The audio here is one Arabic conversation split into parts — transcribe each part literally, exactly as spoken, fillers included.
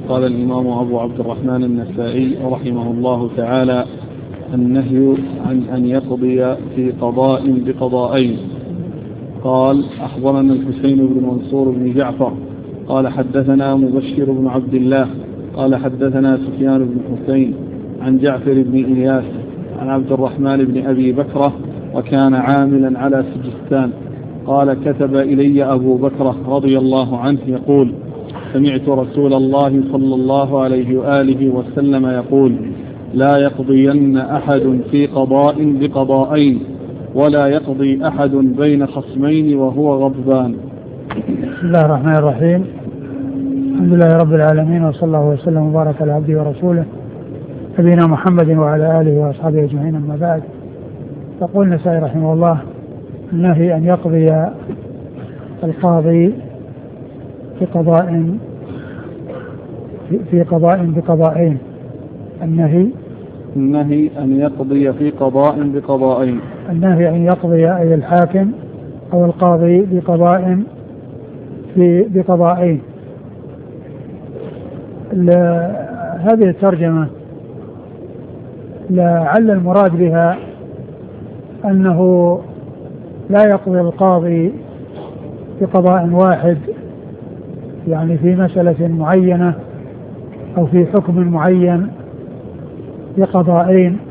قال الإمام أبو عبد الرحمن النسائي رحمه الله تعالى: النهي عن أن يقضي في قضاء بقضاءين. قال: أخبرنا الحسين بن منصور بن جعفر قال حدثنا مبشر بن عبد الله قال حدثنا سفيان بن حسين عن جعفر بن إياس عن عبد الرحمن بن أبي بكرة وكان عاملا على سجستان قال: كتب إلي أبو بكرة رضي الله عنه يقول: سمعت رسول الله صلى الله عليه وآله وسلم يقول: لا يقضين أحد في قضاء بقضاءين ولا يقضي أحد بين خصمين وهو غضبان. بسم الله الرحمن الرحيم. الحمد لله رب العالمين، وصلى الله وسلم وبارك على عبده ورسوله نبينا محمد وعلى آله وأصحابه أجمعين، أما بعد. يقول النسائي رحمه الله: النهي أن يقضي القاضي في قضاء في قضاء بقضاءين. النهي النهي أن يقضي في قضاء بقضاءين. النهي أن يقضي أي الحاكم أو القاضي بقضاء في بقضاءين. هذه الترجمة لعل المراد بها أنه لا يقضي القاضي بقضاء واحد، يعني في مسألة معينة أو في حكم معين بقضاءين،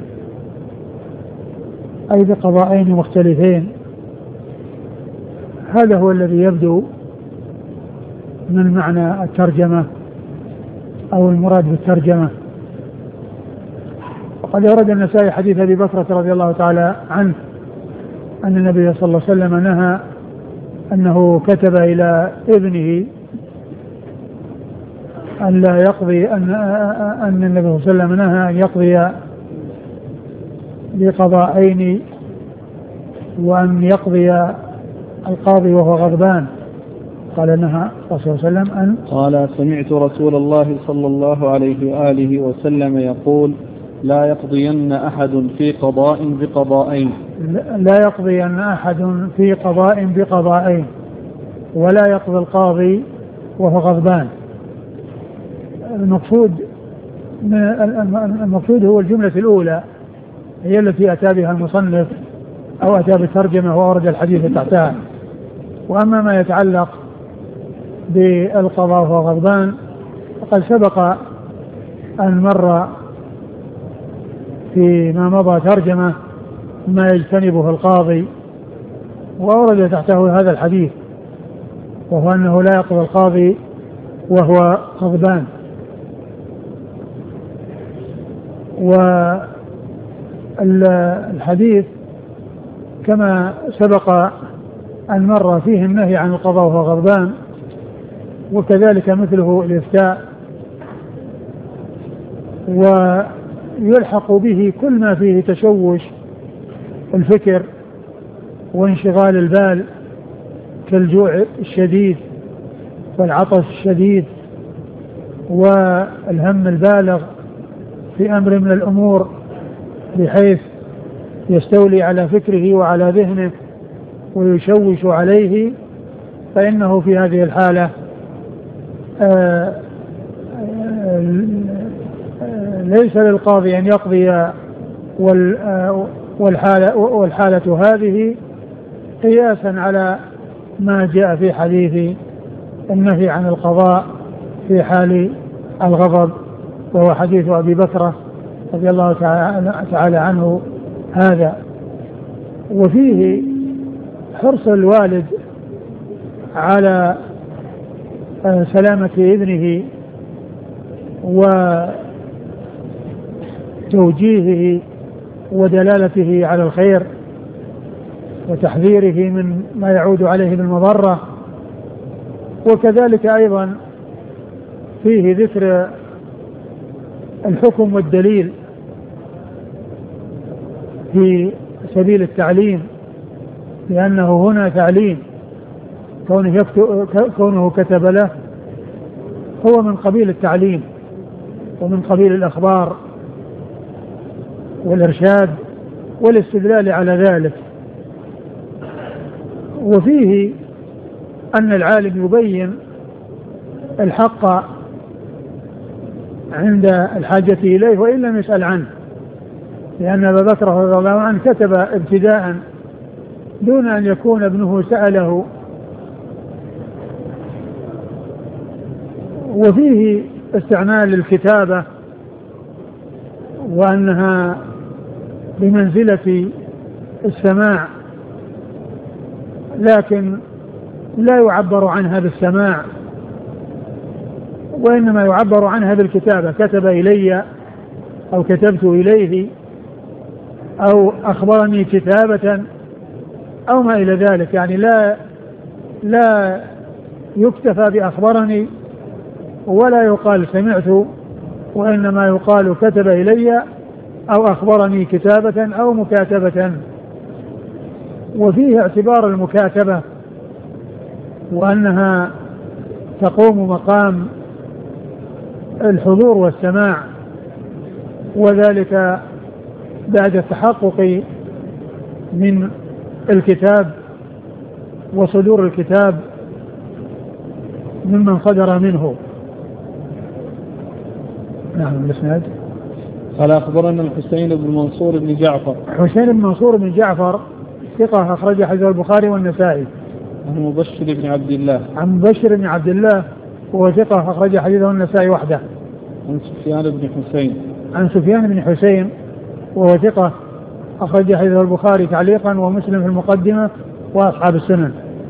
أي بقضاءين مختلفين. هذا هو الذي يبدو من معنى الترجمة أو المراد بالترجمة. وقد أورد النسائي حديث أبي بكرة رضي الله تعالى عنه أن النبي صلى الله عليه وسلم نهى أنه كتب إلى ابنه أن لا يقضي أن أن النبي صلى الله عليه وسلم نهى أن يقضي بقضاءين وأن يقضي القاضي وهو غضبان. قال نهى الرسول صلى الله عليه وسلم أن قال: سمعت رسول الله صلى الله عليه وآله وسلم يقول: لا يقضين أحد في قضاء بقضاءين لا يقضين أحد في قضاء بقضاءين ولا يقضي القاضي وهو غضبان. المقصود المقصود هو الجملة الأولى، هي التي أتى بها المصنف أو أتى بالترجمة وأورد الحديث تحتها. وأما ما يتعلق بالقضاء وهو غضبان فقد سبق أن مر فيما مضى ترجمة ما يجتنبه القاضي، وأورد تحته هذا الحديث، وهو أنه لا يقضي القاضي وهو غضبان. والحديث كما سبق أن مر فيه النهي عن القضاء وهو غضبان، وكذلك مثله الإفتاء، ويلحق به كل ما فيه تشوش الفكر وانشغال البال كالجوع الشديد والعطش الشديد والهم البالغ في أمر من الأمور بحيث يستولي على فكره وعلى ذهنه ويشوش عليه، فإنه في هذه الحالة آآ آآ ليس للقاضي أن يقضي، والحالة, والحالة هذه قياسا على ما جاء في حديث النهي عن القضاء في حال الغضب، وهو حديث أبي بكرة رضي الله تعالى عنه هذا. وفيه حرص الوالد على سلامة ابنه وتوجيهه ودلالته على الخير وتحذيره من ما يعود عليه بالمضرة. وكذلك أيضا فيه ذكر الحكم والدليل في سبيل التعليم، لأنه هنا تعليم، كونه, كونه كتب له هو من قبيل التعليم ومن قبيل الأخبار والإرشاد والاستدلال على ذلك. وفيه أن العالم يبين الحق عند الحاجة إليه وإن لم يسأل عنه، لأن أبا بكر رضي الله عنه كتب ابتداء دون أن يكون ابنه سأله. وفيه استعمال الكتابة وأنها بمنزلة السماع، لكن لا يعبر عنها بالسماع، وإنما يعبر عنها بالكتابة، كتب إلي أو كتبت إليه أو أخبرني كتابة أو ما إلى ذلك. يعني لا لا يكتفى بأخبرني ولا يقال سمعت، وإنما يقال كتب إلي أو أخبرني كتابة أو مكاتبة. وفيه اعتبار المكاتبة وأنها تقوم مقام الحضور والسماع، وذلك بعد التحقق من الكتاب وصدور الكتاب ممن صدر منه. نعم. الاسناد قال أخبرنا الحسين بن منصور بن جعفر. حسين بن منصور بن جعفر ثقة أخرج حديث البخاري والنسائي. عن مبشر بن عبد الله. عن مبشر بن عبد الله وهو ثقة أخرج حديثه النسائي وحده. عن سفيان بن حسين. عن سفيان بن حسين وهو ثقة أخرج حديثه البخاري تعليقا ومسلم في المقدمة وأصحاب السنن.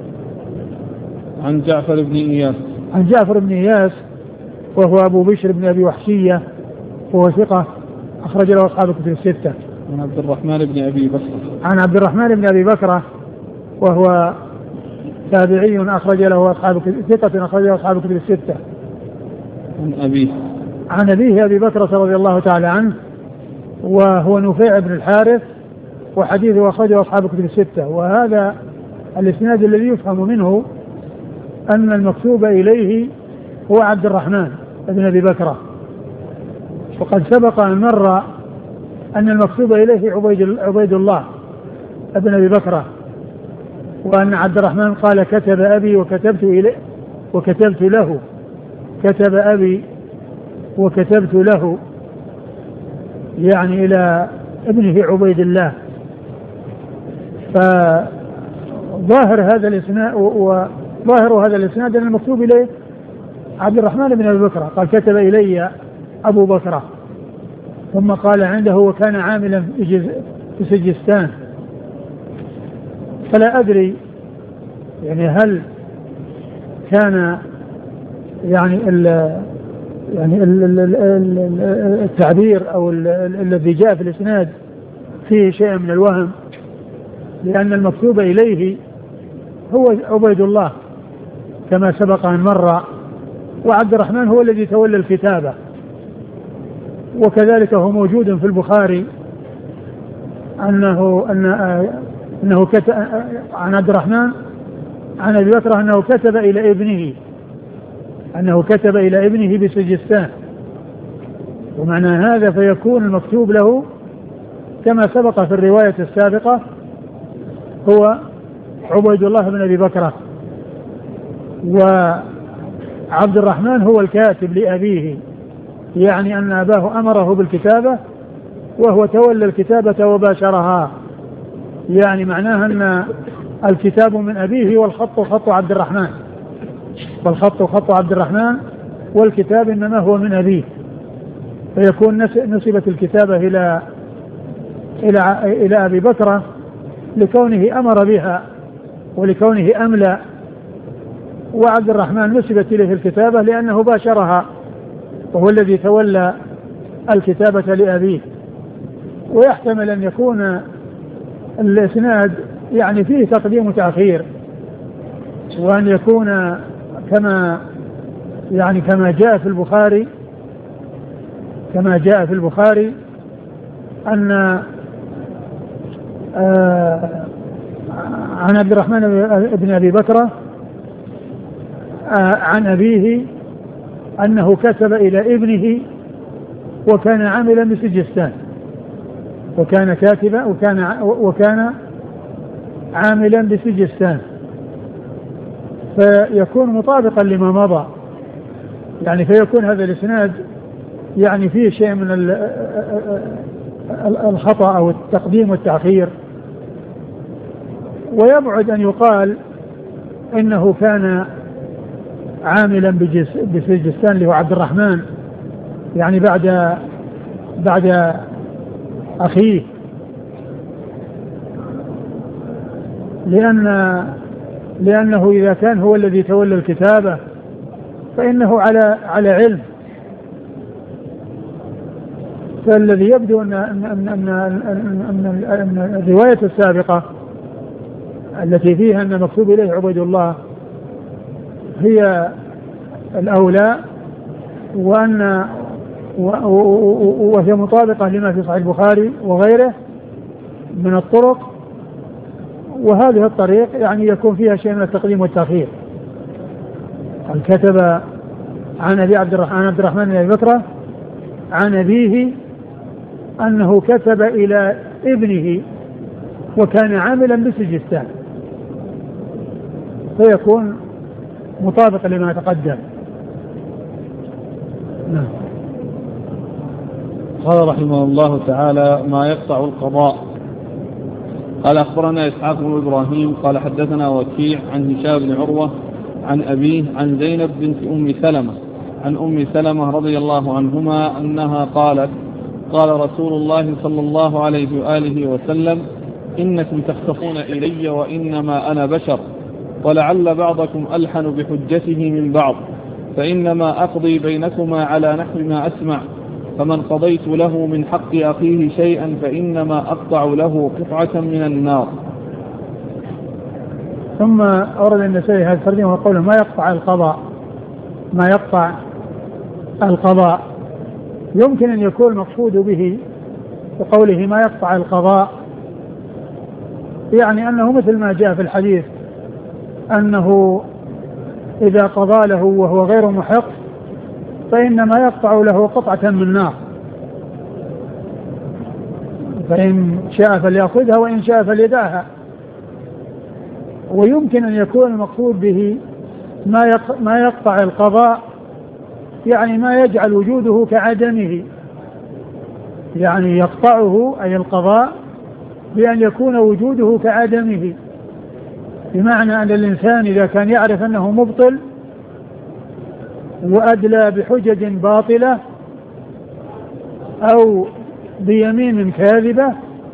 عن جعفر بن إياس. عن جعفر بن إياس وهو أبو بشر بن أبي وحشية وهو ثقة أخرج له أصحاب الكتب الستة. عن عبد الرحمن بن أبي بكر. عن عبد الرحمن بن أبي بكر وهو تابعي أخرج له أصحاب ثقة أخرج له أصحاب الكتب الستة. عن أبيه. عن أبيه أبي بكر رضي الله تعالى عنه وهو نفيع بن الحارث وحديثه أخرجه أصحاب الكتب الستة. وهذا الإسناد الذي يفهم منه أن المكتوب إليه هو عبد الرحمن بن أبي بكر، وقد سبق أن مر أن المكتوب إليه عبيد, عبيد الله بن أبي بكر، وأن عبد الرحمن قال كتب أبي وكتبت إليه وكتبت له، كتب أبي وكتبت له يعني إلى ابنه عبيد الله. فظاهر هذا الإسناد وظاهر هذا الإسناد أن المكتوب إليه عبد الرحمن بن أبي بكر، قال كتب إلي أبو بكر، ثم قال عنده وكان عاملا في سجستان. فلا أدري يعني هل كان يعني ال يعني ال ال التعبير أو الذي جاء في الإسناد فيه شيء من الوهم، لأن المكتوب إليه هو عبيد الله كما سبق أن مر، وعبد الرحمن هو الذي تولى الكتابة. وكذلك هو موجود في البخاري أنه أن أنه كتب عن عبد الرحمن عن أبي بكر أنه كتب إلى ابنه أنه كتب إلى ابنه بسجستان. ومعنى هذا فيكون المكتوب له كما سبق في الرواية السابقة هو عبيد الله بن أبي بكر، وعبد الرحمن هو الكاتب لأبيه، يعني أن أباه أمره بالكتابة وهو تولى الكتابة وباشرها، يعني معناها أن الكتاب من أبيه والخط خط عبد الرحمن، والخط خط عبد الرحمن والكتاب إنما هو من أبيه، فيكون نسبت الكتابة إلى إلى إلى أبي بكر لكونه أمر بها ولكونه أملى، وعبد الرحمن نسبت إليه الكتابة لأنه باشرها وهو الذي تولى الكتابة لأبيه. ويحتمل أن يكون الإسناد يعني فيه تقديم وتأخير، وأن يكون كما يعني كما جاء في البخاري كما جاء في البخاري أن آه عن عبد الرحمن بن أبي بكر آه عن أبيه أنه كتب إلى ابنه وكان عاملا بسجستان، وكان كاتبا وكان وكان عاملا بسجستان، فيكون مطابقا لما مضى، يعني فيكون هذا الإسناد يعني فيه شيء من الخطأ أو التقديم والتأخير. ويبعد أن يقال إنه كان عاملا بسجستان اللي هو عبد الرحمن يعني بعد بعد أخيه، لأن لأنه إذا كان هو الذي تولى الكتابة فإنه على على علم. فالذي يبدو أن أن أن أن, أن, أن الرواية السابقة التي فيها أن مكتوب إليه عبيد الله هي الأولى، وأن وهي مطابقة لما في صحيح البخاري وغيره من الطرق، وهذه الطريق يعني يكون فيها شيء من التقديم والتأخير. قد كتب عن أبي عبد الرحمن عن عبد الرحمن بن أبي بكر عن أبيه أنه كتب إلى ابنه وكان عاملا بسجستان، فيكون مطابق لما تقدم. نعم. قال رحمه الله تعالى: ما يقطع القضاء. قال: أخبرنا إسحاق بن إبراهيم قال حدثنا وكيع عن هشام بن عروة عن أبيه عن زينب بنت أم سلمة عن أم سلمة رضي الله عنهما أنها قالت: قال رسول الله صلى الله عليه وآله وسلم: إنكم تختصون إلي وإنما أنا بشر، ولعل بعضكم ألحن بحجته من بعض، فإنما أقضي بينكما على نحو ما أسمع، فمن قضيت له من حق أخيه شيئا فإنما أقطع له قطعة من النار. ثم أورد النسائي هذا الترجمة وقوله: ما يقطع القضاء. ما يقطع القضاء يمكن أن يكون المقصود به بقوله ما يقطع القضاء يعني أنه مثل ما جاء في الحديث أنه إذا قضى له وهو غير محق فإنما يقطع له قطعة من نار، فإن شاء فليأخذها وإن شاء فليدعها. ويمكن أن يكون المقصود به ما يقطع القضاء يعني ما يجعل وجوده كعدمه، يعني يقطعه أي القضاء بأن يكون وجوده كعدمه، بمعنى أن الإنسان إذا كان يعرف أنه مبطل وأدلى بحجج باطلة أو بيمين كاذبة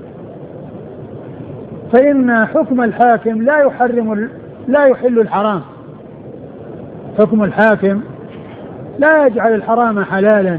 فإن حكم الحاكم لا يحرم لا يحل الحرام. حكم الحاكم لا يجعل الحرام حلالا،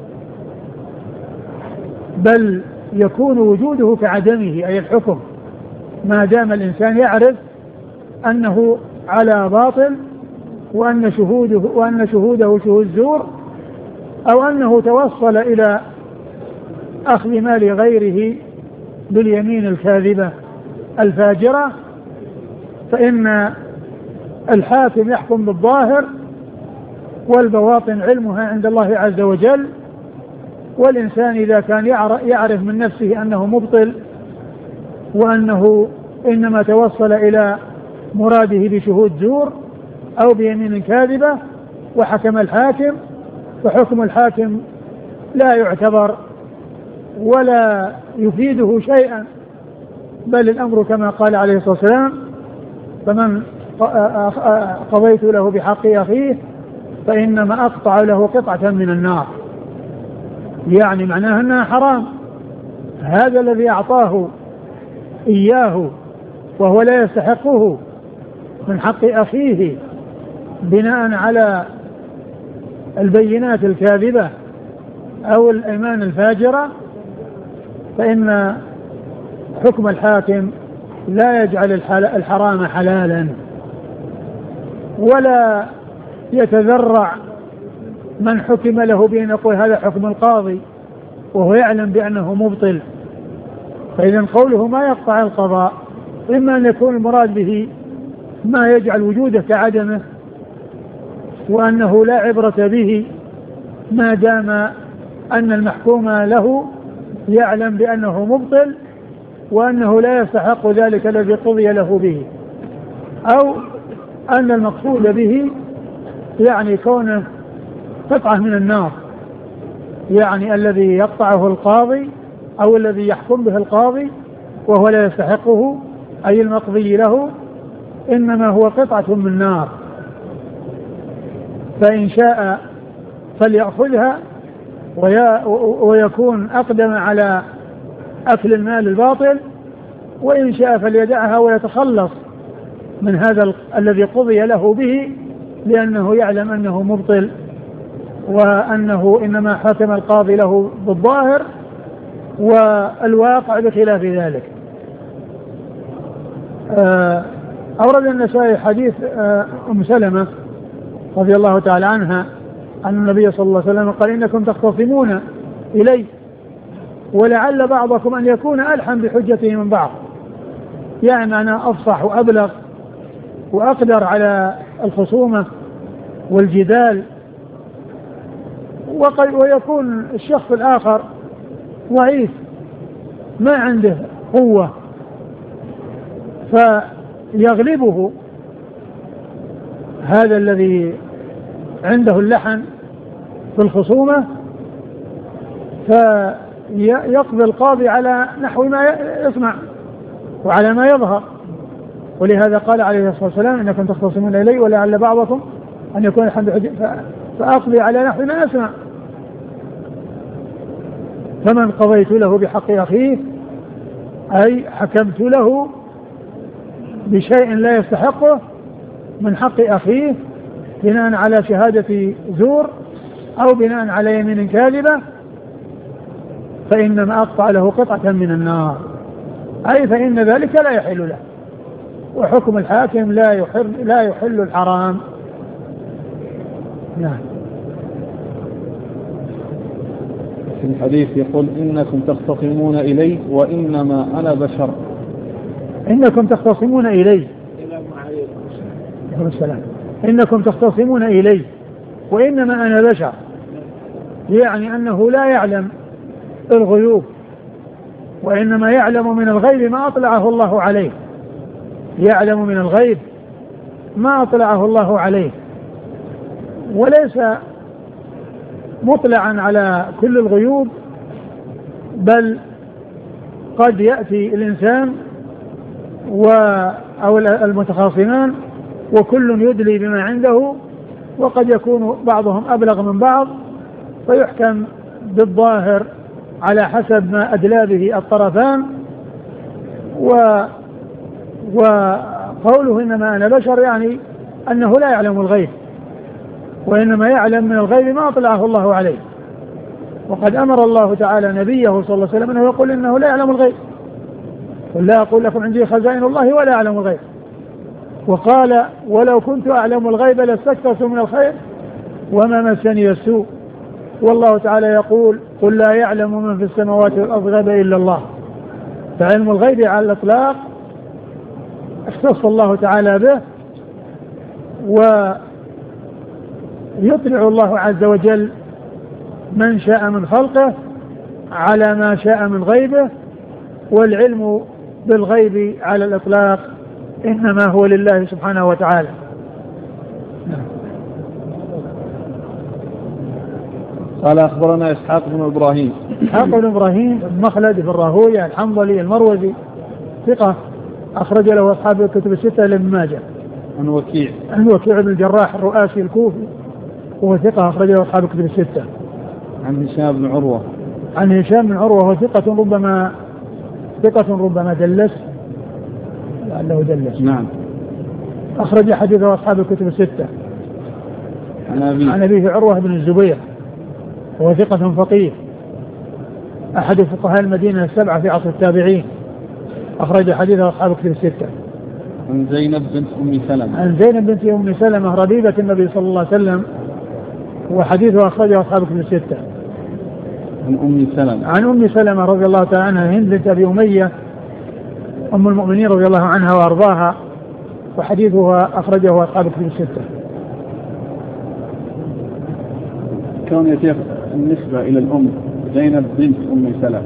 بل يكون وجوده كعدمه أي الحكم، ما دام الإنسان يعرف أنه على باطل وأن شهوده وأن شهوده شهود زور، أو أنه توصل إلى أخذ مال غيره باليمين الكاذبة الفاجرة، فإن الحاكم يحكم بالظاهر والبواطن علمها عند الله عز وجل. والإنسان إذا كان يعرف من نفسه أنه مبطل وأنه إنما توصل إلى مراده بشهود زور أو بيمين كاذبة وحكم الحاكم، فحكم الحاكم لا يعتبر ولا يفيده شيئا، بل الأمر كما قال عليه الصلاة والسلام: فمن قضيت له بحق أخيه فإنما أقطع له قطعة من النار، يعني معناها أنها حرام. هذا الذي أعطاه إياه وهو لا يستحقه من حق أخيه بناء على البينات الكاذبة أو الأيمان الفاجرة، فإن حكم الحاكم لا يجعل الحرام حلالا، ولا يتذرع من حكم له بأن يقول هذا حكم القاضي وهو يعلم بأنه مبطل. فإذا قوله ما يقطع القضاء إما أن يكون المراد به ما يجعل وجوده كعدمه وأنه لا عبرة به ما دام أن المحكوم له يعلم بأنه مبطل وأنه لا يستحق ذلك الذي قضي له به، أو أن المقصود به يعني كونه قطعة من النار، يعني الذي يقطعه القاضي أو الذي يحكم به القاضي وهو لا يستحقه أي المقضي له إنما هو قطعة من نار، فإن شاء فليأخذها ويكون أقدم على أكل المال الباطل، وإن شاء فليدعها ويتخلص من هذا الذي قضي له به، لأنه يعلم أنه مبطل وأنه إنما حكم القاضي له بالظاهر والواقع بخلاف ذلك. أورد النسائي حديث أم سلمة رضي الله تعالى عنها أن النبي صلى الله عليه وسلم قال إنكم تختصمون إلي ولعل بعضكم أن يكون ألحن بحجته من بعض، يعني أنا أفصح وأبلغ وأقدر على الخصومة والجدال، ويكون الشخص الآخر ضعيف ما عنده قوة فيغلبه هذا الذي عنده اللحن في الخصومة، فيقضي القاضي على نحو ما يسمع وعلى ما يظهر. ولهذا قال عليه الصلاة والسلام إنكم تختصمون إلي ولعل بعضكم أن يكون الحمد حجة فأقضي على نحو ما أسمع، فمن قضيت له بحق أخيه أي حكمت له بشيء لا يستحقه من حق أخيه بناء على شهادة زور أو بناء على يمين كاذبة فإنما أقطع له قطعة من النار، أي فإن ذلك لا يحل له، وحكم الحاكم لا يحل, لا يحل الحرام. نعم. في الحديث يقول إنكم تختصمون إلي وإنما أنا بشر. إنكم تختصمون إلي السلام. إنكم تختصمون إلي وإنما أنا بشر، يعني أنه لا يعلم الغيوب وإنما يعلم من الغيب ما أطلعه الله عليه، يعلم من الغيب ما أطلعه الله عليه، وليس مطلعا على كل الغيوب، بل قد يأتي الإنسان و أو المتخاصمان وكل يدلي بما عنده، وقد يكون بعضهم أبلغ من بعض فيحكم بالظاهر على حسب ما أدلى به الطرفان. و وقوله إنما أنا بشر يعني أنه لا يعلم الغيب وإنما يعلم من الغيب ما أطلعه الله عليه، وقد أمر الله تعالى نبيه صلى الله عليه وسلم أنه يقول إنه لا يعلم الغيب، قل لا أقول لكم عندي خزائن الله ولا أعلم الغيب، وقال ولو كنت أعلم الغيب لاستكثرت من الخير وما مسني السوء، والله تعالى يقول قل لا يعلم من في السماوات والأرض غيب إلا الله، فعلم الغيب على الإطلاق اختص الله تعالى به، ويطلع الله عز وجل من شاء من خلقه على ما شاء من غيبه، والعلم بالغيب على الإطلاق إنما هو لله سبحانه وتعالى. قال أخبرنا إسحاق بن إبراهيم. إسحاق بن إبراهيم مخلد في الراهوية الحنظلي المروزي ثقة أخرج له أصحاب الكتب الستة لابن ماجه. عن وكيع. عن وكيع بن الجراح الرؤاسي الكوفي وهو ثقة أخرج له أصحاب الكتب الستة. عن هشام بن عروة. عن هشام بن عروة وهو ثقة ربما ثقة ربما دلس لعله دلس. نعم. أخرج حديثه أصحاب الكتب الستة. عن أبيه. عن أبيه عروة بن الزبير وهو ثقة فقيه أحد فقهاء المدينة السبعة في عصر التابعين، أخرج حديثه أصحاب الكتب الستة. عن زينب بنت أم سلمة. عن زينب بنت أم سلمة ربيبة النبي صلى الله عليه وسلم، وحديثه أخرجه أصحاب الكتب الستة. عن أم سلمة. عن أم سلمة رضي الله تعالى عنها هند بنت أبي أمية أم المؤمنين رضي الله عنها وأرضاها، وحديثها أخرجه أصحاب الكتب الستة. كون يا شيخ النسبة إلى الأم زينب بنت أم سلمة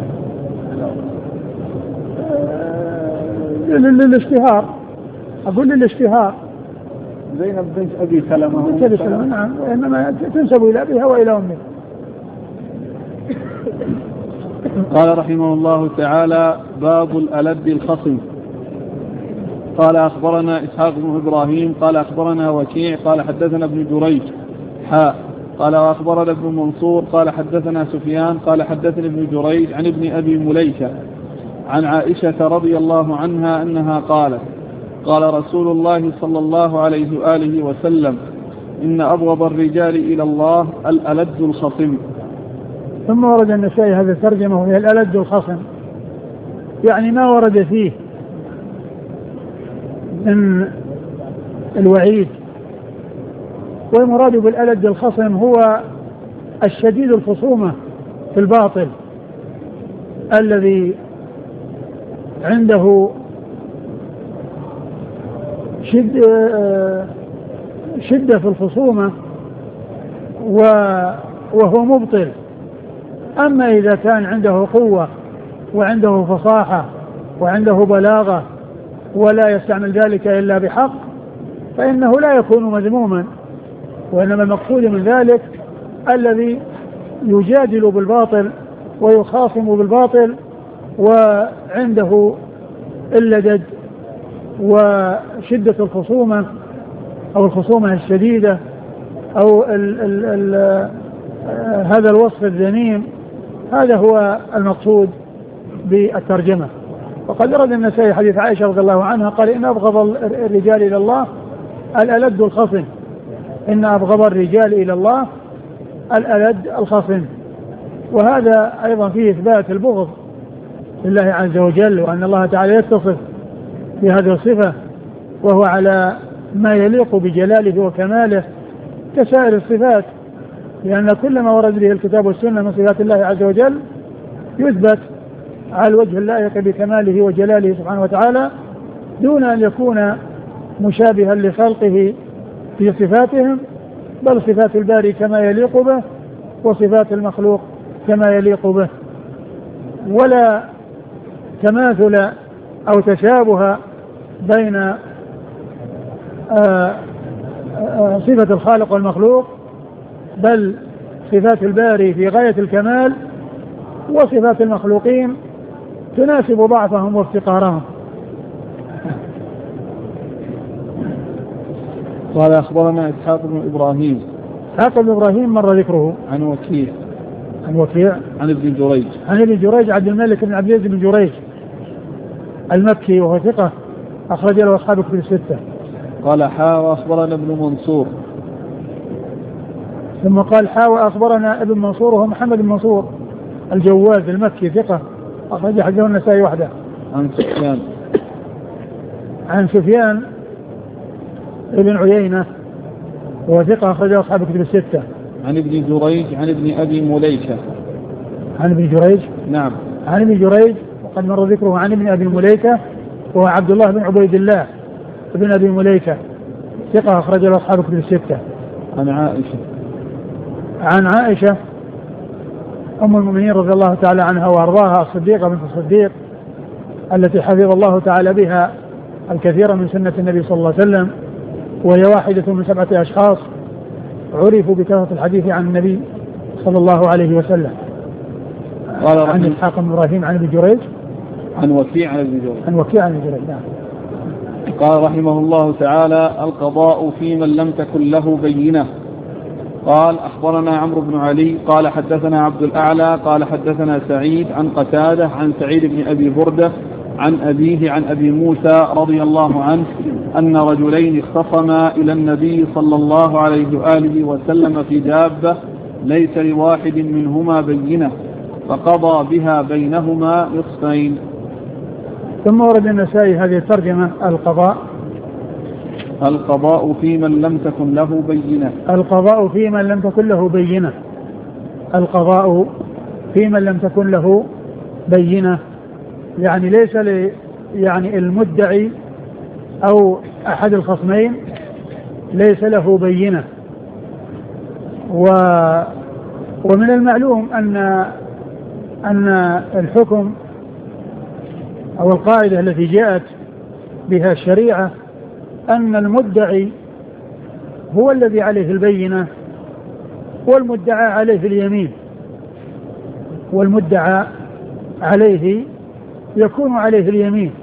للاشتهار، أقول للاشتهار زينب بنت أبي سلمة. بنت أبي سلمة نعم، إنما تنسب إلى أبيها وإلى أمها. قال رحمه الله تعالى: باب الألد الخصم. قال أخبرنا إسحاق بن إبراهيم قال أخبرنا وكيع قال حدثنا ابن جريج حاء قال وأخبرنا ابن منصور قال حدثنا سفيان قال حدثني ابن جريج عن ابن أبي مليكة عن عائشة رضي الله عنها أنها قالت: قال رسول الله صلى الله عليه وآله وسلم: إن أبغض الرجال إلى الله الألد الخصم. ثم ورد النسائي هذا الترجمة وهي الألد الخصم، يعني ما ورد فيه من الوعيد. والمراد بالألد الخصم هو الشديد الخصومة في الباطل الذي عنده شد شدة في الخصومة وهو مبطل. أما إذا كان عنده قوة وعنده فصاحة وعنده بلاغة ولا يستعمل ذلك إلا بحق فإنه لا يكون مذموما، وإنما المقصود من ذلك الذي يجادل بالباطل ويخاصم بالباطل وعنده اللدد وشدة الخصومة أو الخصومة الشديدة أو ال ال ال هذا الوصف الذميم. هذا هو المقصود بالترجمة. وقد ورد النسائي حديث عائشة رضي الله عنها قال: إن أبغض الرجال إلى الله الألد الخصم. إن أبغض الرجال إلى الله الألد الخصم. وهذا أيضا فيه إثبات البغض لله عز وجل، وأن الله تعالى يتصف بهذه الصفة وهو على ما يليق بجلاله وكماله كسائر الصفات، لأن كل ما ورد به الكتاب والسنة من صفات الله عز وجل يثبت على الوجه اللائق بكماله وجلاله سبحانه وتعالى دون أن يكون مشابها لخلقه في صفاتهم، بل صفات الباري كما يليق به وصفات المخلوق كما يليق به، ولا تماثل أو تشابه بين آآ آآ صفة الخالق والمخلوق، بل صفات الباري في غاية الكمال وصفات المخلوقين تناسب ضعفهم وافتقارهم. قال أخبرنا إسحاق بن إبراهيم. إسحاق بن إبراهيم مر ذكره. عن وكيع. عن وكيع. عن ابن جريج. عن ابن جريج عبد الملك بن عبد العزيز بن جريج المكي وهو ثقة أخرج له أصحاب كتب الستة. قال حا وأخبرنا ابن منصور. ثم قال حا وأخبرنا ابن منصور وهو محمد بن منصور الجواز المكي ثقة أخرج حديثه النسائي وحده. عن سفيان. عن سفيان ابن عيينة وهو ثقة أخرج له أصحاب كتب الستة. عن ابن جريج عن ابن أبي مليكة. عن ابن جريج. نعم. عن ابن جريج وقد مر ذكره. عن ابن أبي مليكة وهو عبد الله بن عبيد الله ابن أبي مليكة ثقة أخرج له أصحاب كتب الستة. عن عائشة. عن عائشة أم المؤمنين رضي الله تعالى عنها وأرضاها الصديقة بنت الصديق التي حفظ الله تعالى بها الكثير من سنة النبي صلى الله عليه وسلم، وهي واحدة من سبعة أشخاص عرفوا بكثرة الحديث عن النبي صلى الله عليه وسلم. قال عن إسحاق بن إبراهيم عن ابن جريج. عن وكيع عن ابن جريج. عن وكيع عن ابن جريج. نعم. قال رحمه الله تعالى: القضاء في من لم تكن له بينة. قال أخبرنا عمرو بن علي قال حدثنا عبد الأعلى قال حدثنا سعيد عن قتادة عن سعيد بن أبي بردة عن أبيه عن أبي موسى رضي الله عنه أن رجلين اختصما إلى النبي صلى الله عليه وآله وسلم في دابة ليس لواحد منهما بينة فقضى بها بينهما نصفين. ثم ورد النسائي هذه الترجمة: القضاء. القضاء في من لم تكن له بينة. القضاء في من لم تكن له بينة. القضاء في من لم تكن له بينة يعني ليس لي يعني المدعي أو أحد الخصمين ليس له بينة. و ومن المعلوم أن أن الحكم أو القاعدة التي جاءت بها الشريعة أن المدعي هو الذي عليه البينة والمدعى عليه اليمين، والمدعى عليه يكون عليه اليمين،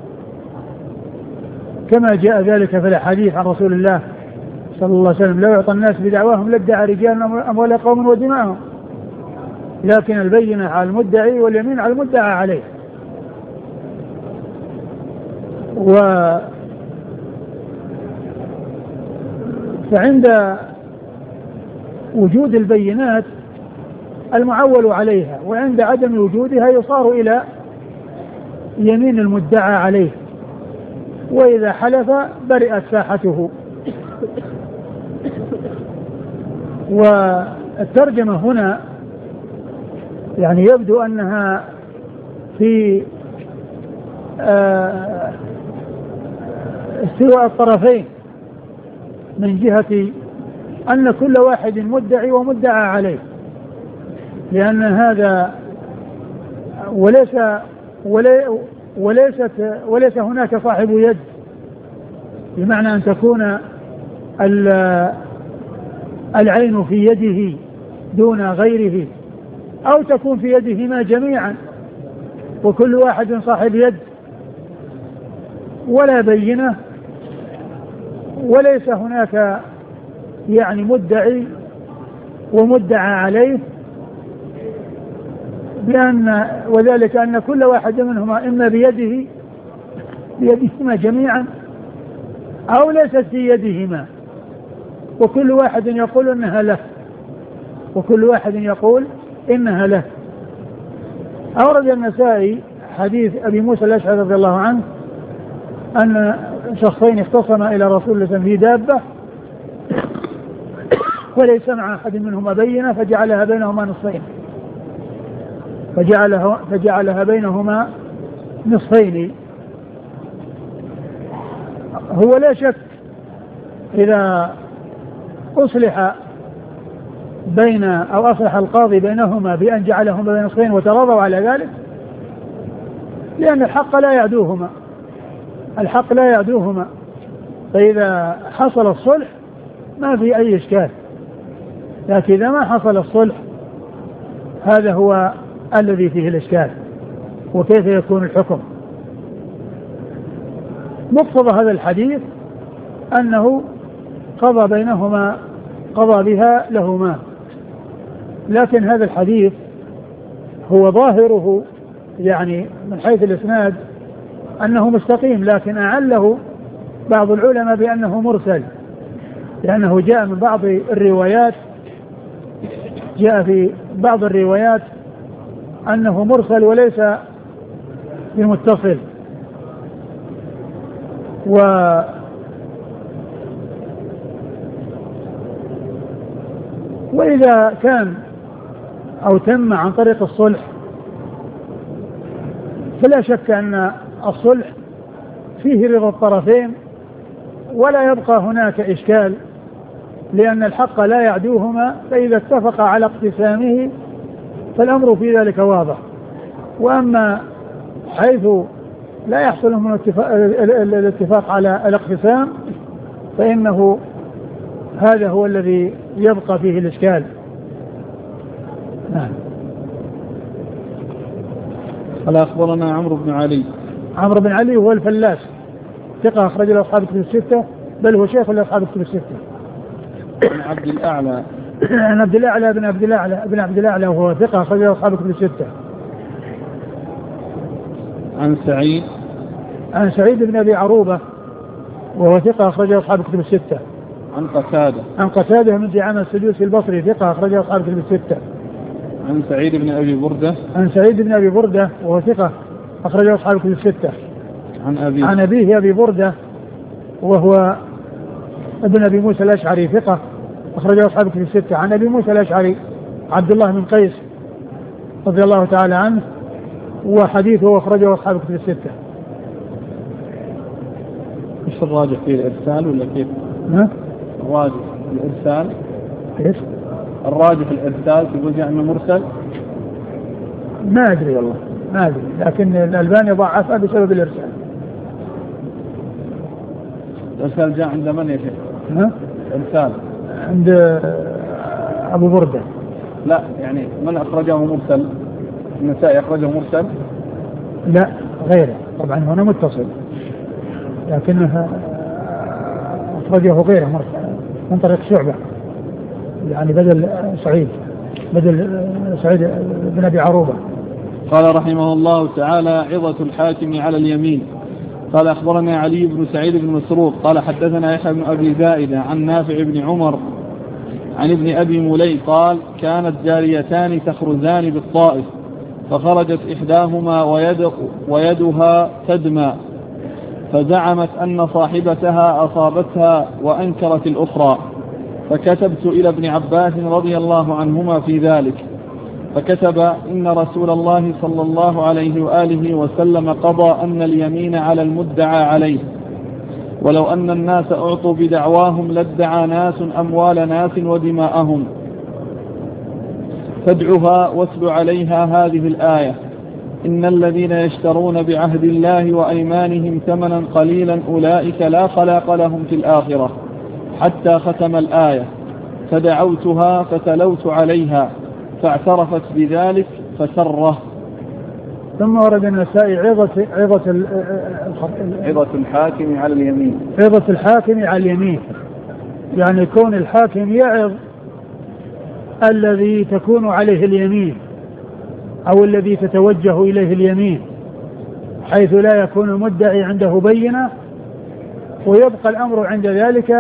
كما جاء ذلك في الحديث عن رسول الله صلى الله عليه وسلم: لو يعطى الناس بدعواهم لادعى رجال أموال قوم ودماءهم، لكن البينة على المدعي واليمين على المدعى عليه. و فعند وجود البينات المعول عليها، وعند عدم وجودها يصار إلى يمين المدعى عليه، وإذا حلف برئت ساحته. والترجمة هنا يعني يبدو أنها في استواء الطرفين، من جهة أن كل واحد مدعي ومدعى عليه، لأن هذا وليس وليست وليس هناك صاحب يد، بمعنى أن تكون العين في يده دون غيره، أو تكون في يدهما جميعا وكل واحد صاحب يد، ولا بينة، وليس هناك يعني مدعي ومدعى عليه، بأن وذلك أن كل واحد منهما إما بيده بيدهما جميعا أو ليست في يدهما، وكل واحد يقول إنها له وكل واحد يقول إنها له. أورد النسائي حديث أبي موسى الأشعري رضي الله عنه أن شخصين اختصما إلى رسول الله في دابة، وليس مع أحد منهما بينة، فجعلها بينهما نصفين فجعلها, فجعلها بينهما نصفين. هو لا شك إذا أصلح بين أو أصلح القاضي بينهما بأن جعلهما بين نصفين وتراضوا على ذلك، لأن الحق لا يعدوهما الحق لا يعدوهما فإذا حصل الصلح ما في أي إشكال، لكن إذا ما حصل الصلح هذا هو الذي فيه الإشكال، وكيف يكون الحكم. مقتضى هذا الحديث أنه قضى بينهما قضى بها لهما، لكن هذا الحديث هو ظاهره يعني من حيث الإسناد أنه مستقيم، لكن أعله بعض العلماء بأنه مرسل، لأنه جاء من بعض الروايات جاء في بعض الروايات أنه مرسل وليس بمتصل. و وإذا كان أو تم عن طريق الصلح فلا شك أن الصلح فيه رضا الطرفين ولا يبقى هناك إشكال، لأن الحق لا يعدوهما، فإذا اتفق على اقتسامه فالأمر في ذلك واضح. وأما حيث لا يحصل من الاتفاق على الاقتسام فإنه هذا هو الذي يبقى فيه الإشكال. نعم. قال أخبرنا عمرو بن علي. عمرو بن علي هو الفلاس، ثقة أخرج له أصحاب الكتب الستة، بل هو شيخ لأصحاب الكتب الستة. عن عبد الأعلى عن عبد الأعلى بن عبد الأعلى بن عبد الأعلى وهو ثقة أخرج له أصحاب الكتب الستة. عن سعيد عن سعيد بن أبي عروبة وهو ثقة أخرج له أصحاب الكتب الستة. عن قتادة عن قتادة بن دعامة السدوسي البصري ثقة أخرج له أصحاب الكتب الستة. عن سعيد بن أبي بردة عن سعيد بن أبي بردة وهو ثقة أخرج له أصحاب الكتب الستة. عن أبيه عن أبيه أبي بردة وهو ابن أبي موسى الأشعري ثقة أخرج له أصحاب الكتب الستة. عن أبي موسى الأشعري عبد الله بن قيس رضي الله تعالى عنه، وحديثه أخرجه أصحاب الكتب الستة. إيش الراجح في الإرسال ولا كيف؟ ها؟ الراجح الإرسال إيش؟ الراجح الإرسال تقول جاء إنه مرسل؟ ما أدري والله ما أدري، لكن الألباني ضعفها بسبب الإرسال. الإرسال جاء عند من يا شيخ؟ ها؟ إرسال عند أبو بردة. لا يعني من أخرجه مرسل؟ النسائي أخرجه مرسل؟ لا غيره طبعا هنا متصل لكنه أخرجه غيره مرسل من طريق شعبة يعني بدل سعيد بدل سعيد بن أبي عروبة. قال رحمه الله تعالى عظة الحاكم على اليمين. قال أخبرنا علي بن سعيد بن مسروق قال حدثنا يحيى بن أبي زائدة عن نافع بن عمر عن ابن أبي ملي قال كانت جاريتان تخرزان بالطائف فخرجت إحداهما ويد ويدها تدمى فزعمت أن صاحبتها أصابتها وأنكرت الأخرى فكتبت إلى ابن عباس رضي الله عنهما في ذلك فكتب إن رسول الله صلى الله عليه وآله وسلم قضى أن اليمين على المدعى عليه ولو أن الناس أعطوا بدعواهم لادعى ناس أموال ناس ودماءهم فادعها واتل عليها هذه الآية إن الذين يشترون بعهد الله وأيمانهم ثمنا قليلا أولئك لا خلاق لهم في الآخرة حتى ختم الآية فدعوتها فتلوت عليها فاعترفت بذلك فسره. ثم ورد النسائي عظة عظة عظة الحاكم على اليمين عظة الحاكم على اليمين يعني كون الحاكم يعظ الذي تكون عليه اليمين أو الذي تتوجه إليه اليمين حيث لا يكون المدعي عنده بينة ويبقى الأمر عند ذلك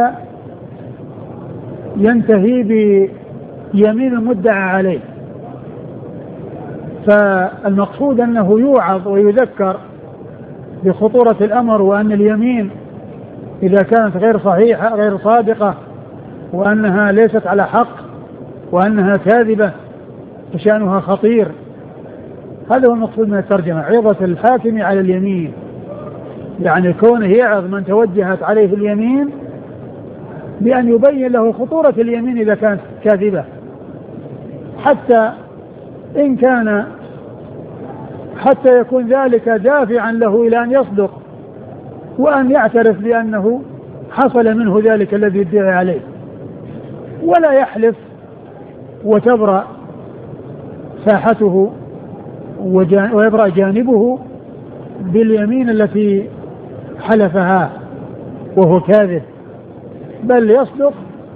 ينتهي بيمين المدعى عليه. فالمقصود أنه يوعظ ويذكر بخطورة الأمر وأن اليمين إذا كانت غير صحيحة غير صادقة وأنها ليست على حق وأنها كاذبة فشأنها خطير. هذا هو المقصود من الترجمة عظة الحاكم على اليمين يعني كونه يعظ من توجهت عليه اليمين بأن يبين له خطورة اليمين إذا كانت كاذبة حتى إن كان حتى يكون ذلك دافعا له إلى أن يصدق وأن يعترف بأنه حصل منه ذلك الذي يدعي عليه ولا يحلف وتبرأ ساحته ويبرأ جانبه باليمين التي حلفها وهو كاذب بل يصدق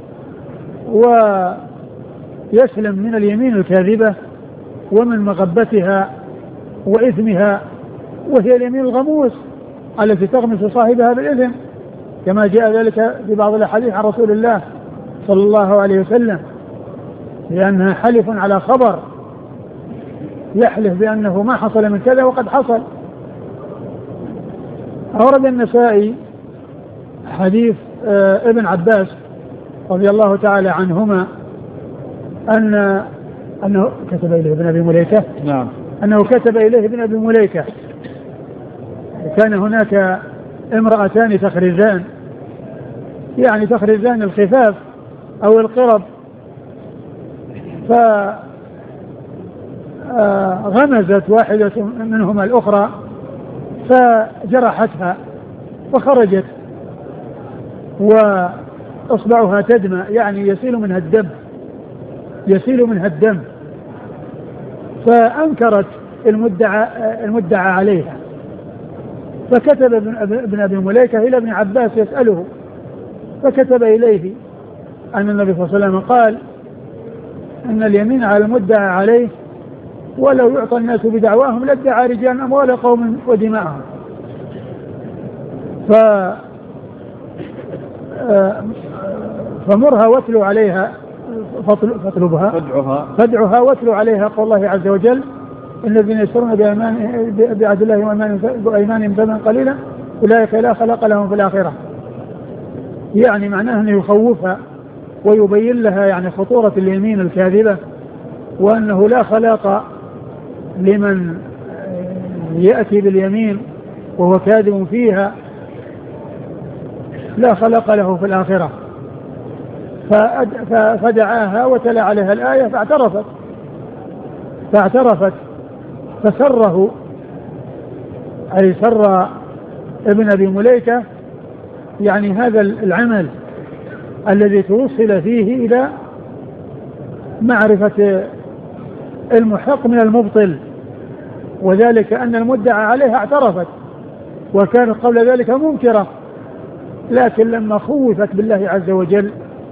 ويسلم من اليمين الكاذبة ومن مغبتها وإثمها وهي اليمين الغموس التي تغمس صاحبها بالإثم كما جاء ذلك في بعض الأحاديث عن رسول الله صلى الله عليه وسلم لأنها حلف على خبر يحلف بأنه ما حصل من كذا وقد حصل. أورد النسائي حديث ابن عباس رضي الله تعالى عنهما أن أنه كتب إليه ابن أبي مليكة نعم أنه كتب إليه ابن أبي مليكة كان هناك امرأتان تخرزان يعني تخرزان الخفاف أو القرب فغمزت واحدة منهما الأخرى فجرحتها وخرجت وإصبعها تدمى يعني يسيل منها الدم يسيل منها الدم فأنكرت المدعى, المدعى عليها فكتب ابن أبي مليكة إلى ابن عباس يسأله فكتب إليه أن النبي صلى الله عليه وسلم قال أن اليمين على المدعى عليه ولو يعطى الناس بدعواهم لادعى رجال أموال قوم ودماءهم ف فمرها واتلو عليها فاطلبها فادعها فادعها واتلو عليها قول الله عز وجل إن الذين يشترون بعهد الله وأيمانهم ثمنا قليلا أولئك لا خلاق لهم في الآخرة يعني معناه أنه يخوفها ويبين لها يعني خطورة اليمين الكاذبة وأنه لا خلاق لمن يأتي باليمين وهو كاذب فيها لا خلاق له في الآخرة. فدعاها وتلا عليها الآية فاعترفت فاعترفت فسره أي سر ابن أبي مليكة يعني هذا العمل الذي توصل فيه إلى معرفة المحق من المبطل وذلك أن المدعى عليها اعترفت وكانت قبل ذلك منكرة، لكن لما خوفت بالله عز وجل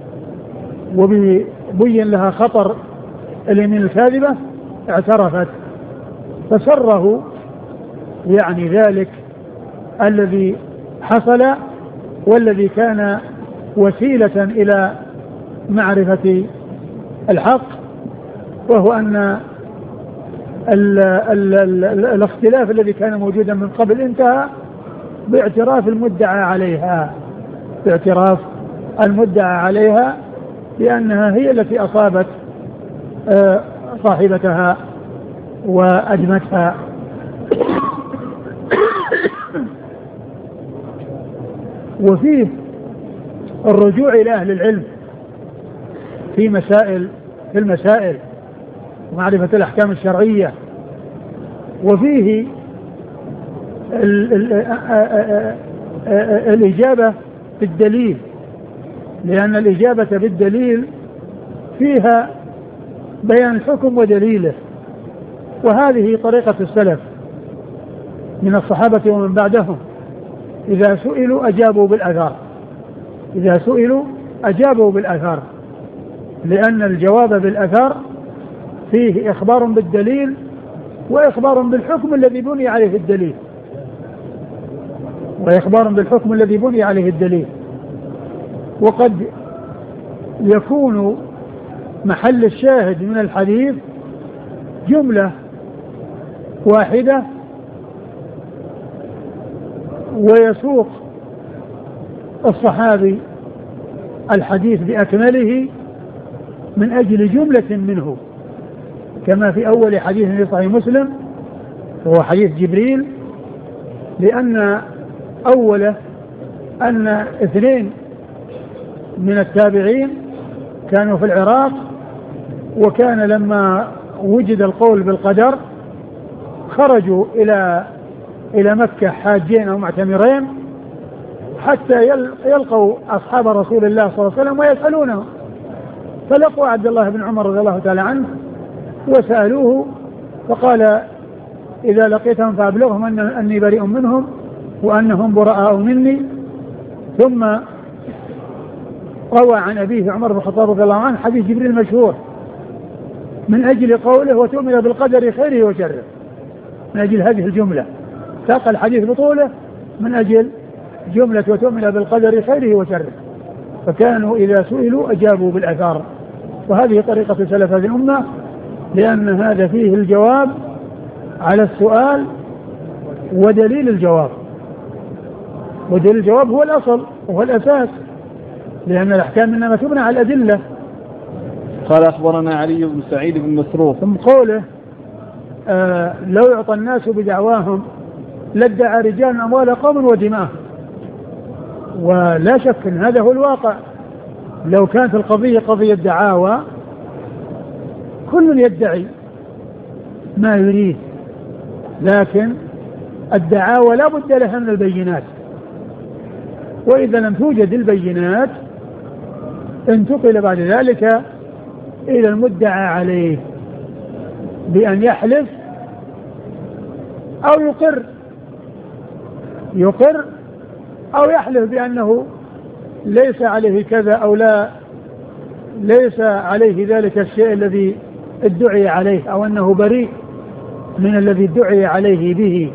وبين لها خطر اليمين الكاذبة اعترفت، فسره يعني ذلك الذي حصل والذي كان وسيلة إلى معرفة الحق، وهو أن ال ال ال الاختلاف الذي كان موجودا من قبل انتهى باعتراف المدعى عليها باعتراف المدعى عليها لأنها هي التي أصابت صاحبتها وأدمتها. وفيه الرجوع إلى أهل العلم في مسائل في المسائل ومعرفة الأحكام الشرعية، وفيه ال ال الإجابة بالدليل، لأن الإجابة بالدليل فيها بيان الحكم ودليله، وهذه طريقة السلف من الصحابة ومن بعدهم، إذا سئلوا أجابوا بالأثر إذا سئلوا أجابوا بالأثر لأن الجواب بالأثر فيه إخبار بالدليل وإخبار بالحكم الذي بني عليه الدليل وإخبار بالحكم الذي بني عليه الدليل وقد يكون محل الشاهد من الحديث جملة واحدة ويسوق الصحابي الحديث بأكمله من أجل جملة منه، كما في أول حديث في صحيح مسلم وهو حديث جبريل، لأن أوله أن اثنين من التابعين كانوا في العراق، وكان لما وجد القول بالقدر خرجوا إلى إلى مكة حاجين أو معتمرين حتى يلقوا أصحاب رسول الله صلى الله عليه وسلم ويسألونه، فلقوا عبد الله بن عمر رضي الله تعالى عنه وسألوه فقال إذا لقيتهم فأبلغهم أن أني بريء منهم وأنهم براء مني. ثم روى عن أبيه عمر بن الخطاب رضي الله عنه حديث جبريل المشهور من أجل قوله وتؤمن بالقدر خيره وشره، من أجل هذه الجملة ساق الحديث بطوله من أجل جملة وتؤمن بالقدر خيره وشره، فكانوا إذا سئلوا أجابوا بالأثار، وهذه طريقة سلف هذه الأمة، لأن هذا فيه الجواب على السؤال ودليل الجواب، ودليل الجواب هو الأصل وهو الأساس، لأن الأحكام إنما تبنى على الأدلة. قال أخبرنا علي بن سعيد بن مسروق. ثم قوله آه لو يعطى الناس بدعواهم لادعى رجال أموال قوم ودماءهم، ولا شك أن هذا هو الواقع. لو كانت القضية قضية دعاوى كل يدعي ما يريد، لكن الدعاوى لا بد لها من البينات، وإذا لم توجد البينات انتقل بعد ذلك إلى المدعى عليه بأن يحلف أو يقر يقر أو يحلف بأنه ليس عليه كذا أو لا ليس عليه ذلك الشيء الذي ادعي عليه، أو أنه بريء من الذي ادعي عليه به.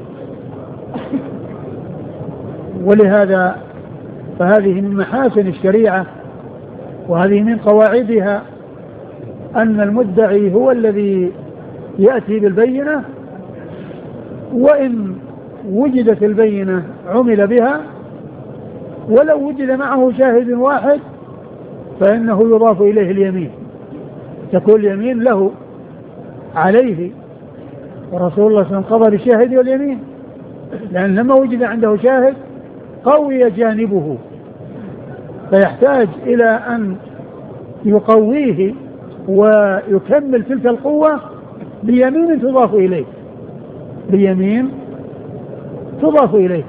ولهذا فهذه من محاسن الشريعة وهذه من قواعدها أن المدعي هو الذي يأتي بالبينة، وإن وجدت البينة عمل بها، ولو وجد معه شاهد واحد فإنه يضاف إليه اليمين، تكون اليمين له عليه، ورسول الله صلى الله عليه وسلم قضى بالشاهد واليمين، لأن لما وجد عنده شاهد قوي جانبه، فيحتاج إلى أن يقويه ويكمل تلك القوة بيمين تضاف إليه بيمين تضاف إليه.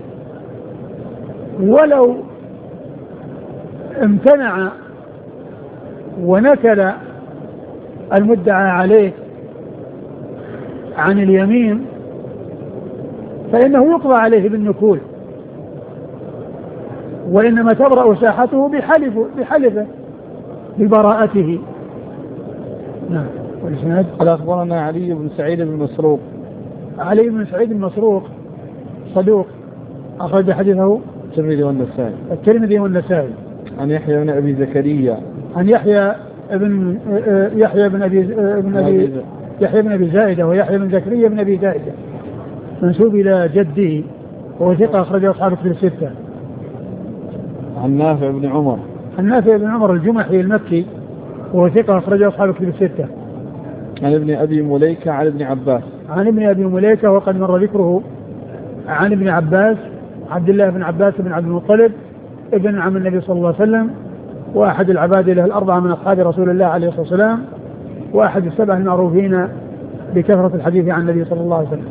ولو امتنع ونكل المدعى عليه عن اليمين فإنه يقضى عليه بالنكول، وإنما تبرأ ساحته بحلف بحلفه ببراءته. نعم. والإسناد قال أخبرنا علي بن سعيد بن مسروق. علي بن سعيد المسروق صدوق أخرج حديثه الترمذي والنسائي. الترمذي والنسائي. عن يحيى بن أبي زكريا. عن يحيى بن يحيى بن أبي بن أبي يحيى بن أبي زائدة ويحيى بن زكريا بن أبي زائدة منسوب إلى جده وهو ثقة أخرجه أصحاب الكتب الستة. عن نافع بن عمر. عن نافع بن عمر الجمحي المكي وهو ثقة أخرجه أصحاب الكتب الستة. عن ابن أبي مليكة عن ابن عباس. عن ابن أبي مليكة وقد مر ذكره. عن ابن عباس عبد الله بن عباس بن عبد المطلب ابن عم النبي صلى الله عليه وسلم، وأحد العباد له الأربعة من أصحاب رسول الله عليه الصلاة والسلام، وأحد السبع المعروفين بكثرة الحديث عن النبي صلى الله عليه وسلم.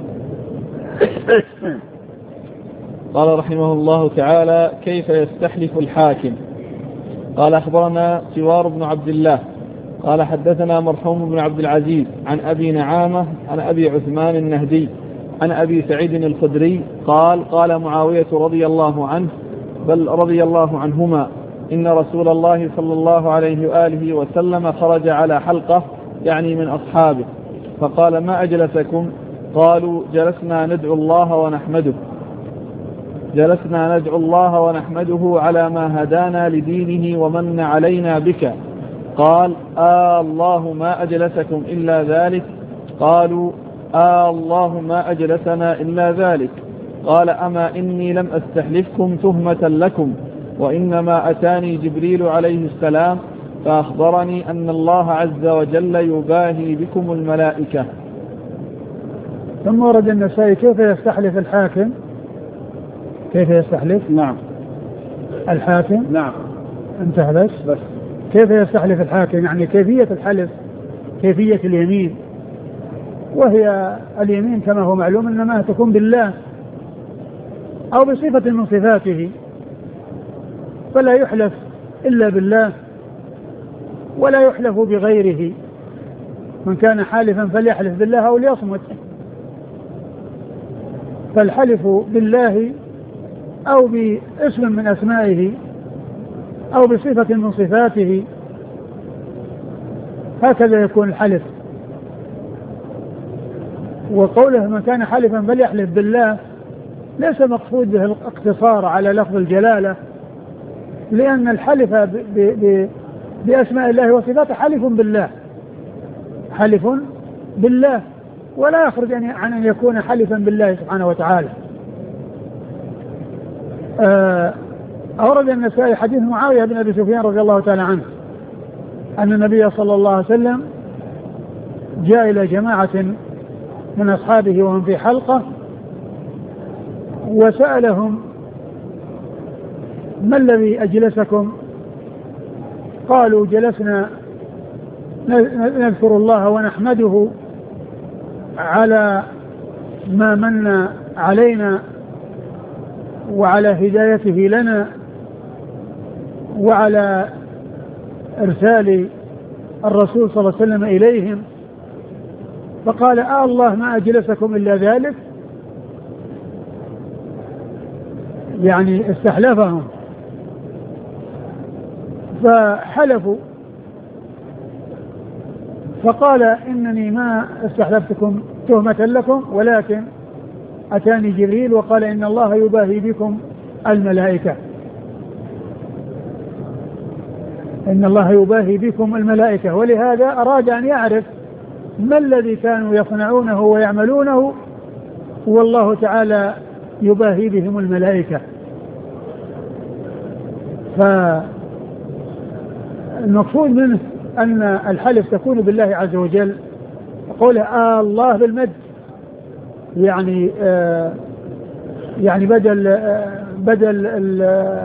قال رحمه الله تعالى: كيف يستحلف الحاكم؟ قال أخبرنا سوار بن عبد الله قال حدثنا مرحوم بن عبد العزيز عن أبي نعامة عن أبي عثمان النهدي عن أبي سعيد الخدري قال: قال معاوية رضي الله عنه بل رضي الله عنهما: إن رسول الله صلى الله عليه وآله وسلم خرج على حلقة، يعني من أصحابه، فقال: ما أجلسكم؟ قالوا: جلسنا ندعو الله ونحمده جلسنا ندعو الله ونحمده على ما هدانا لدينه ومن علينا بك. قال: آه الله ما أجلسكم إلا ذلك؟ قالوا: آه الله ما أجلسنا إلا ذلك. قال: أما إني لم أستحلفكم تهمة لكم، وإنما أتاني جبريل عليه السلام فأخبرني أن الله عز وجل يباهي بكم الملائكة. ثم ورد النسائي كيف يستحلف الحاكم. كيف يستحلف؟ نعم. الحاكم؟ نعم. انتهى بس؟ بس. كيف يستحلف الحاكم، يعني كيفية الحلف، كيفية اليمين. وهي اليمين كما هو معلوم إنما تكون بالله أو بصفة من صفاته، فلا يحلف إلا بالله ولا يحلف بغيره. من كان حالفا فليحلف بالله أو ليصمت. فالحلف بالله أو باسم من أسمائه أو بصفة من صفاته، هكذا يكون الحلف. وقوله من كان حالفا فليحلف بالله ليس مقصود به الاقتصار على لفظ الجلالة، لأن الحلف ب ب بأسماء الله وصفاته حلف بالله حلف بالله ولا يخرج عن أن يكون حلفا بالله سبحانه وتعالى. أورد النسائي حديث معاوية بن أبي سفيان رضي الله تعالى عنه أن النبي صلى الله عليه وسلم جاء إلى جماعة من أصحابه وهم في حلقة وسألهم: ما الذي أجلسكم؟ قالوا: جلسنا نذكر الله ونحمده على ما من علينا وعلى هدايته لنا وعلى إرسال الرسول صلى الله عليه وسلم إليهم. فقال: آه الله ما أجلسكم إلا ذلك، يعني استحلفهم فحلفوا. فقال: إنني ما استحلفتكم تهمة لكم، ولكن أتاني جبريل وقال إن الله يباهي بكم الملائكة إن الله يباهي بكم الملائكة. ولهذا أراد أن يعرف ما الذي كانوا يصنعونه ويعملونه، والله تعالى يباهي بهم الملائكة. فالمقصود منه أن الحلف تكون بالله عز وجل. قوله آه الله بالمد، يعني آه يعني بدل آه بدل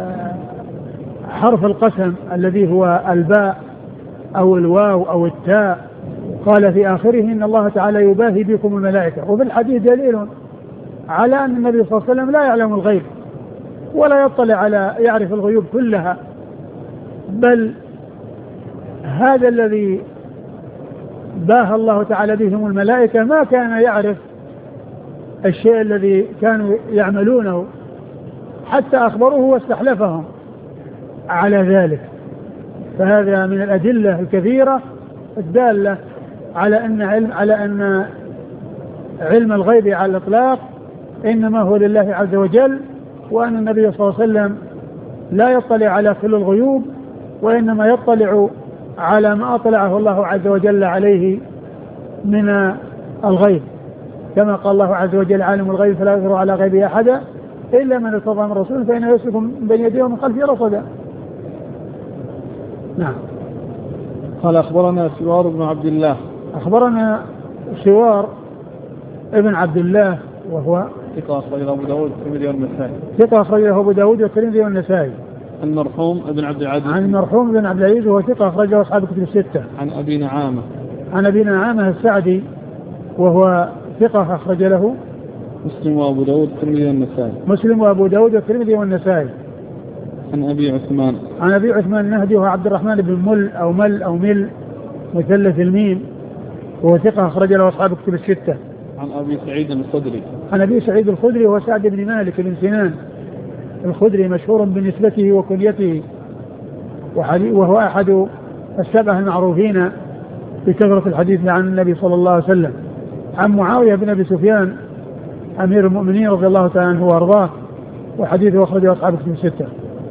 حرف القسم الذي هو الباء أو الواو أو التاء، قال في آخره إن الله تعالى يباهي بكم الملائكة. وفي الحديث دليل على أن النبي صلى الله عليه وسلم لا يعلم الغيب ولا يطلع على يعرف الغيوب كلها، بل هذا الذي باهى الله تعالى بهم الملائكة ما كان يعرف الشيء الذي كانوا يعملونه حتى أخبروه واستحلفهم على ذلك. فهذا من الأدلة الكثيرة الدالة على أن علم على أن علم الغيب على الإطلاق إنما هو لله عز وجل، وأن النبي صلى الله عليه وسلم لا يطلع على كل الغيوب، وإنما يطلع على ما أطلعه الله عز وجل عليه من الغيب، كما قال الله عز وجل عالم الغيب فلا يظهر على غيبه أحدا إلا من ارتضى من رسول فإنه يسلك من بين يديه ومن خلفه رصدا. نعم. قال أخبرنا سوار بن عبد الله. أخبرنا سوار ابن عبد الله وهو ثقة أخرجه أبو داود والترمذي والنسائي. ثقة أخرجه أبو داود والترمذي والنسائي. المرحوم ابن عبد العزيز. عن المرحوم ابن عبد العزيز وهو ثقة أخرجه أصحاب الكتب الستة. عن أبي نعامة. عن أبي نعامة السعدي وهو ثقة أخرج له مسلم وأبو داود والترمذي والنسائي. مسلم وأبو داود والترمذي والنسائي. عن أبي عثمان. عن أبي عثمان النهدي وهو عبد الرحمن بن مل أو مل أو مل مثلث الميم وهو ثقة أخرج له أصحاب الكتب الستة. عن أبي سعيد الخدري. عن أبي سعيد الخدري وهو سعد بن مالك بن سنان الخدري مشهور بنسبته وكنيته، وهو أحد السبعة المعروفين بكثرة الحديث عن النبي صلى الله عليه وسلم. عن معاوية بن أبي سفيان أمير المؤمنين رضي الله تعالى عنه وأرضاه، وحديثه أخرجه أصحاب الكتب الستة.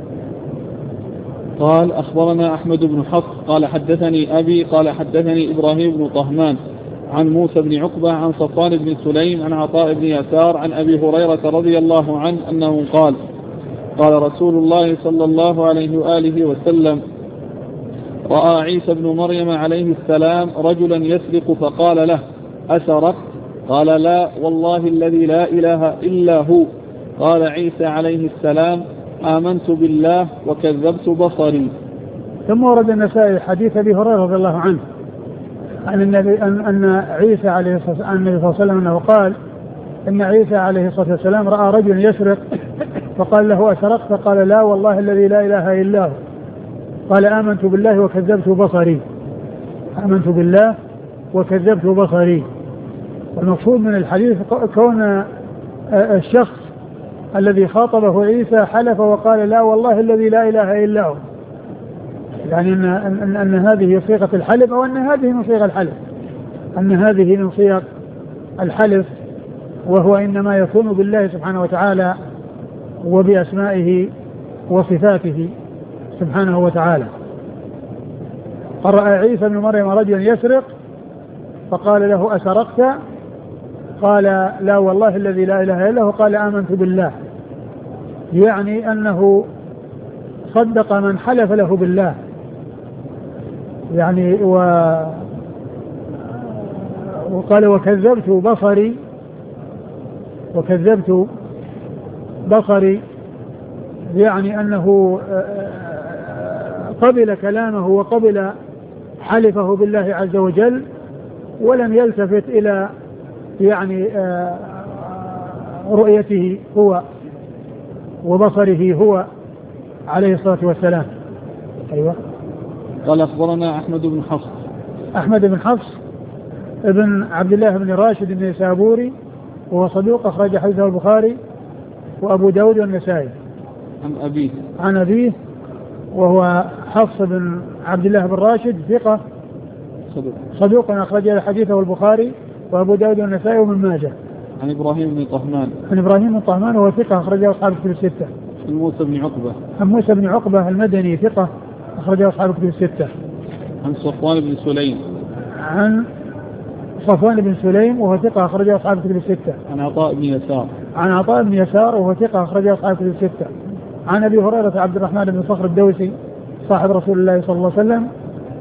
قال أخبرنا أحمد بن حفص قال حدثني أبي قال حدثني إبراهيم بن طهمان عن موسى بن عقبة عن صفوان بن سليم عن عطاء بن يسار عن أبي هريرة رضي الله عنه أنه قال قال رسول الله صلى الله عليه وآله وسلم رأى عيسى بن مريم عليه السلام رجلا يسرق فقال له أسرقت؟ قال لا والله الذي لا إله إلا هو. قال عيسى عليه السلام آمنت بالله وكذبت بصري. ثم ورد النسائي حديث أبي هريرة رضي الله عنه عن النبي أن, أن عيسى عليه الصلاة والسلام النبي صلى الله عليه وسلم أنه قال إن عيسى عليه الصلاة والسلام رأى رجل يسرق فقال له أسرقت؟ فقال لا والله الذي لا إله إلا هو. قال آمنت بالله وكذبت بصري. آمنت بالله وكذبت بصري. والمقصود من الحديث كون الشخص الذي خاطبه عيسى حلف وقال لا والله الذي لا إله إلا هو، يعني أن, أن, أن هذه صيغة الحلف أو أن هذه من صيغ الحلف أن هذه من صيغ الحلف، وهو إنما يكون بالله سبحانه وتعالى وبأسمائه وصفاته سبحانه وتعالى. رأى عيسى بن مريم رجلا يسرق فقال له أسرقت؟ قال لا والله الذي لا إله إلا هو. قال آمنت بالله، يعني أنه صدق من حلف له بالله، يعني و... وقال وكذبت بصري وكذبت بصري يعني أنه قبل كلامه وقبل حلفه بالله عز وجل ولم يلتفت إلى يعني رؤيته هو وبصره هو عليه الصلاة والسلام. أيوة. قال أخبرنا أحمد بن حفص. أحمد بن حفص ابن عبد الله بن راشد بن نيسابوري وهو صدوق أخرج حديثه البخاري وأبو داود والنسائي. عن أبيه. عن أبيه وهو حفص بن عبد الله بن راشد ثقة صدوق صدوق أخرج حديثه البخاري وأبو داود والنسائي ومن ماجه. عن إبراهيم بن طهمان. عن إبراهيم بن طهمان وهو ثقة أخرجه أصحاب الكتب الستة. عن موسى بن عقبة. عن موسى بن عقبة المدني ثقة أخرجه أصحاب الكتب الستة. عن صفوان بن سليم. عن صفوان بن سليم وهو ثقة أخرجه أصحاب الكتب الستة. عن عطاء بن يسار. عن عطاء بن يسار وهو ثقة أخرجه أصحاب الكتب الستة. عن أبي هريرة عبد الرحمن بن صخر الدوسي صاحب رسول الله صلى الله عليه وسلم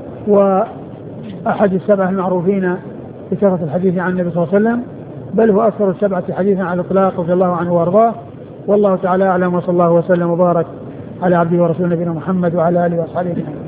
وأحد السبعة المعروفين بكثرة الحديث عن النبي صلى الله عليه وسلم، بل هو أكثر السبعة حديثا على الإطلاق رضي الله عنه وأرضاه. والله تعالى أعلم، وصلى الله وسلم وبارك على عبده ورسوله نبينا محمد وعلى آله وأصحابه أجمعين.